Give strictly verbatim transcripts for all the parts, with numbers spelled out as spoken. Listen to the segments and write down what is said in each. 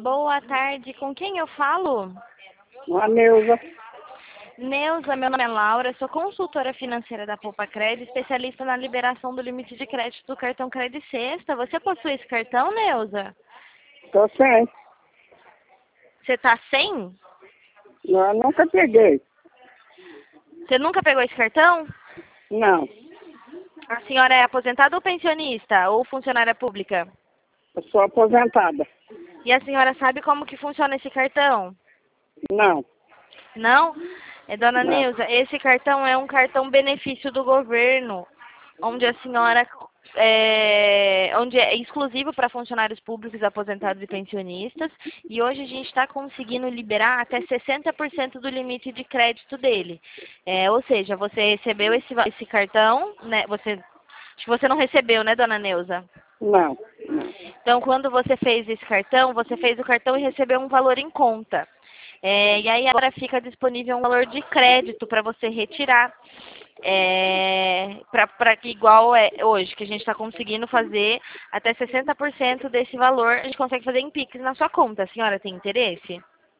Boa tarde, com quem eu falo? A Neuza. Neuza, meu nome é Laura, sou consultora financeira da Poupa Crédito, especialista na liberação do limite de crédito do cartão Crédito Sexta. Você possui esse cartão, Neuza? Tô sem. Você tá sem? Não, eu nunca peguei. Você nunca pegou esse cartão? Não. A senhora é aposentada ou pensionista? Ou funcionária pública? Eu sou aposentada. E a senhora sabe como que funciona esse cartão? Não. Não? É, dona Não. Neuza, esse cartão é um cartão benefício do governo, onde a senhora é, onde é exclusivo para funcionários públicos, aposentados e pensionistas, e hoje a gente está conseguindo liberar até sessenta por cento do limite de crédito dele. É, ou seja, você recebeu esse, esse cartão, né? Você, acho que você não recebeu, né, dona Neuza? Não. Não. Então, quando você fez esse cartão, você fez o cartão e recebeu um valor em conta. É, e aí agora fica disponível um valor de crédito para você retirar. É, para que igual é hoje, que a gente está conseguindo fazer até sessenta por cento desse valor, a gente consegue fazer em Pix na sua conta. A senhora tem interesse?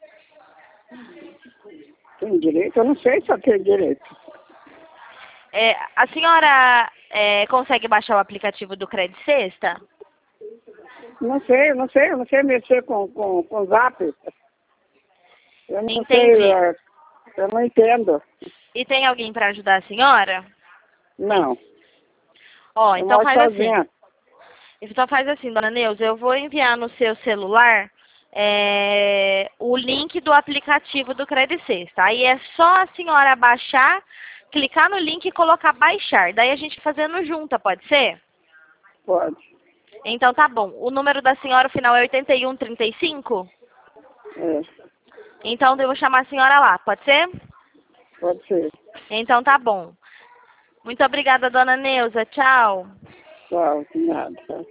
Tem direito? Eu não sei se eu tenho direito. É, a senhora é, consegue baixar o aplicativo do Crédito Sexta? Não sei, eu não sei, eu não sei mexer com, com, com zap. Eu não Entendi. sei, é, eu não entendo. E tem alguém para ajudar a senhora? Não. Ó, Eu então moro faz assim. sozinha. Então faz assim, dona Neuza, eu vou enviar no seu celular é, o link do aplicativo do Crédito Sexta. Aí é só a senhora baixar, clicar no link e colocar baixar. Daí a gente fazendo junta, pode ser? Pode. Então tá bom. O número da senhora, o final é oitenta e um trinta e cinco? É, Então eu vou chamar a senhora lá, pode ser? pode ser. Então tá bom. Muito obrigada, dona Neuza. Tchau. Tchau, de nada. Tá?